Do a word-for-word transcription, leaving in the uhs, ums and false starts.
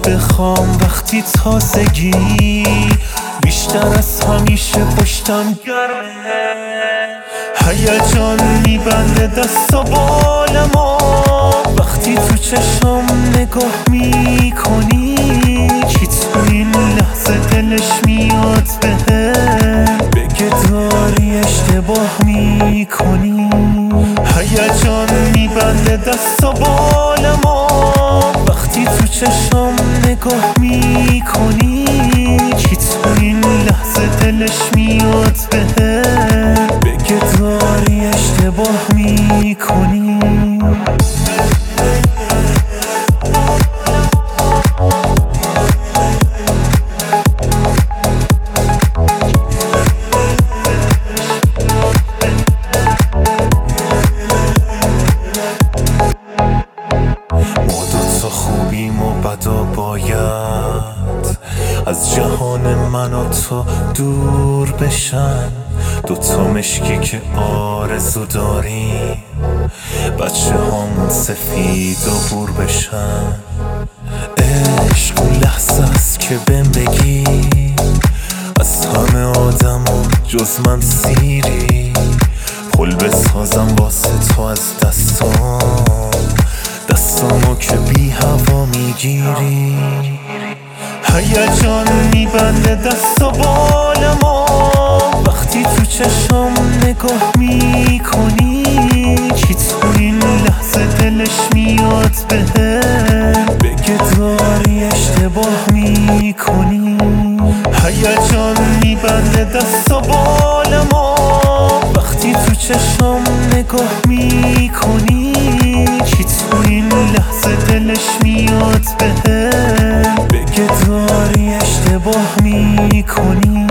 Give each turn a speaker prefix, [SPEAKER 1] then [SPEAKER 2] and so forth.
[SPEAKER 1] بخوام وقتی تازگی بیشتر از همیشه پشتم گرمه، هیجان میبنده دست و بالمو وقتی تو چشم نگاه میکنی، کی تو این لحظه دلش میاد بهم بگه داری اشتباه میکنی. هیجان میبنده دست و بالمو وقتی تو چشم نگاه میکنی، کی تو این لحظه دلش میاد بهم بگه داری اشتباه میکنی. خوبیم و بدا باید از جهان من و تو دور بشن، دوتا مشکی که آرزو داریم بچه همون سفید و بور بشن. عشق اون لحظه است که بهم بگی از همه آدم و جز من سیری، پل بسازم واسه تو از دستام، دستامو که بی هوا میگیری. هیجان میبنده دست و بالمو وقتی تو چشم نگاه میکنی، کی تو این لحظه دلش میاد بهم بگه داری اشتباه میکنی. هیجان میبنده دست و بالمو وقتی تو چشم نگاه میکنی، کی تو این لحظه دلش میاد بهم بگه داری اشتباه میکنی.